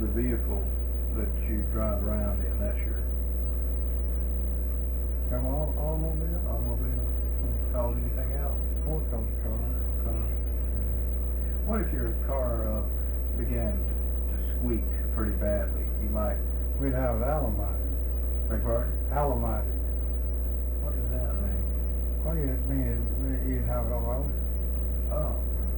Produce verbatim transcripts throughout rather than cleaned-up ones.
the vehicle that you drive around in, that's your Come on, automobile? automobile? Called anything else? Ford calls a car. Car. What if your car uh, began to, to squeak pretty badly? You might. We'd have it alamited. Beg pardon? Alamited. What does that mean? What do you mean? You'd have it all over? Oh.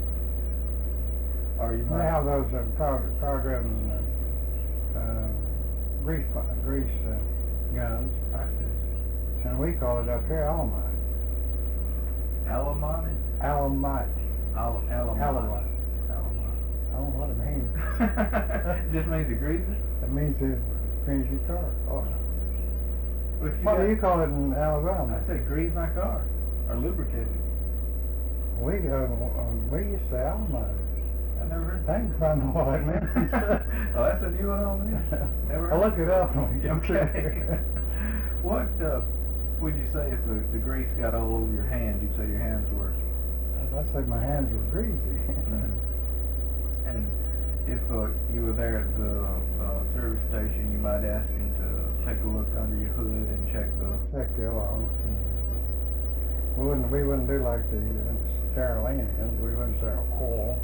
Or you They might. have those uh, power, power driven uh, uh, grease, pi- grease uh, guns, I see. and we call it up here alamite. Alamite? Alamite. Al- alamite. Alamite. Alamite. I don't know what it means. It just means to grease it? It means to grease your car. Oh. Well, if you What got, do you call it in Alabama? I say grease my car. Or lubricate it. We uh, uh, we used to say alamite. I never heard I ain't find out what it means. Oh, that's a new one on me? Never I'll heard look it up when we get Okay. through. What uh, would you say if the, the grease got all over your hands? You'd say your hands were. I'd say my hands were greasy. And if uh, you were there at the uh, service station, you might ask him to take a look under your hood and check the. Check the oil. We wouldn't we wouldn't do like the Carolinians. We wouldn't say oil.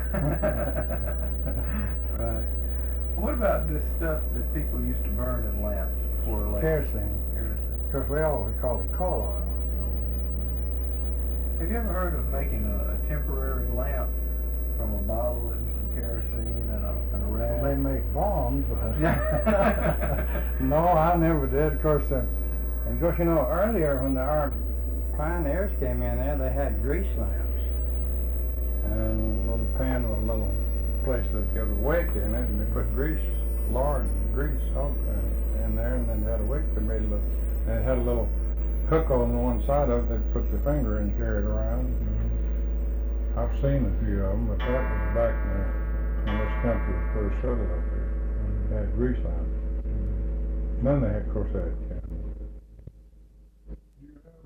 Right. What about this stuff that people used to burn in lamps before electric? Kerosene. Kerosene. Because we always called it coal oil. Have you ever heard of making a, a temporary lamp from a bottle and some kerosene and a, and a rag? Well, they make bombs. No, I never did. Of course, uh, and of course, you know, earlier when the our pioneers came in there, they had grease lamps and a little pan with a little place that got a wick in it, and they put grease, lard, grease oh, uh, in there, and then they had a wick that made a little, and it had a little hook on one side of it. They'd put the finger in and carry it around. Mm-hmm. I've seen a few of them, but that was back in, the, when this country was first settled up here. They had grease lamps. Then they had, of course, they had